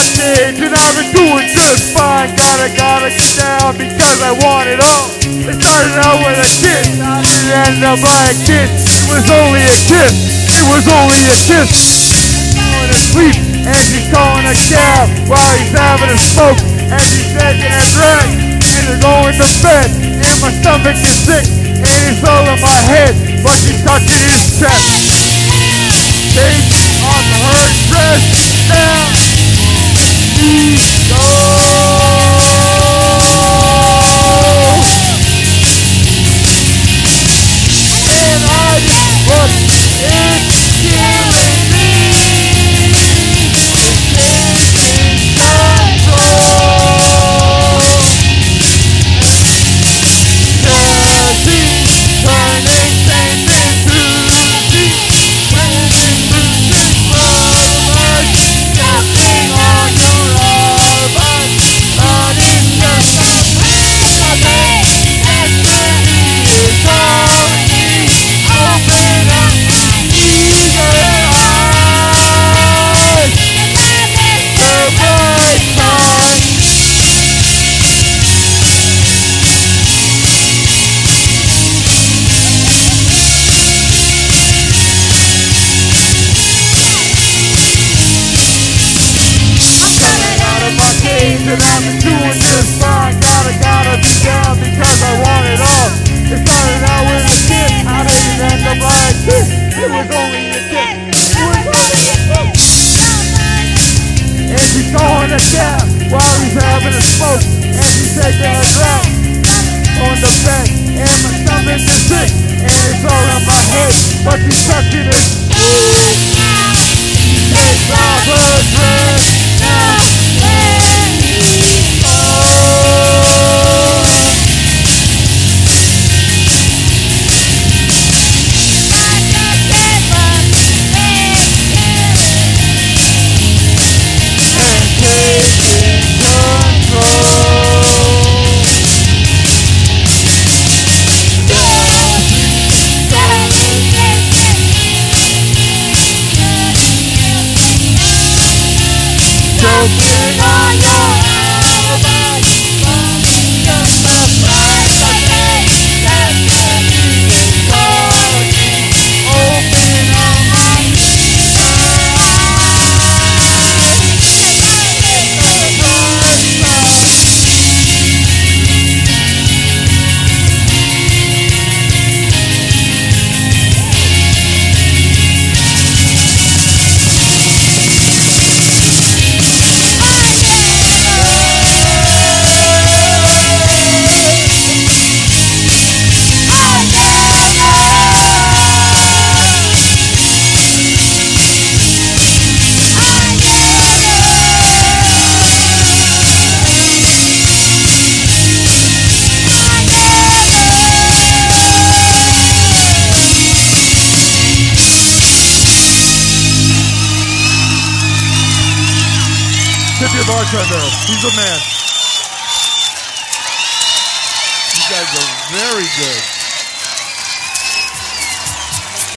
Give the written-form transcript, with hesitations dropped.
cage and I've been doing just fine. Gotta get down because I want it all. It started out with a kiss, it ended up by a kiss. It was only a kiss, it was only a kiss. Falling asleep and she's calling a cab while he's having a smoke and she's taking a drag and they're going to bed and my stomach is sick and it's all in my head but she's touching his chest. Take off her dress down. She goes. And I just look, it's killing me. It's taking control. Cause he's turning things into deep. And I've been doing just fine. Gotta be down because I want it all. It started out with a kiss, I didn't end up by a kiss. It was only a kiss. It was only a kiss. And she's going to cab while he's having a smoke, and she's taking a drink on the bed, and my stomach is sick, and it's all in my head, but she's touching it. She takes off her dress now. Choking on your alibi, just the price I pay. Destiny is calling me. Open up my tip your bartender. He's a man. You guys are very good.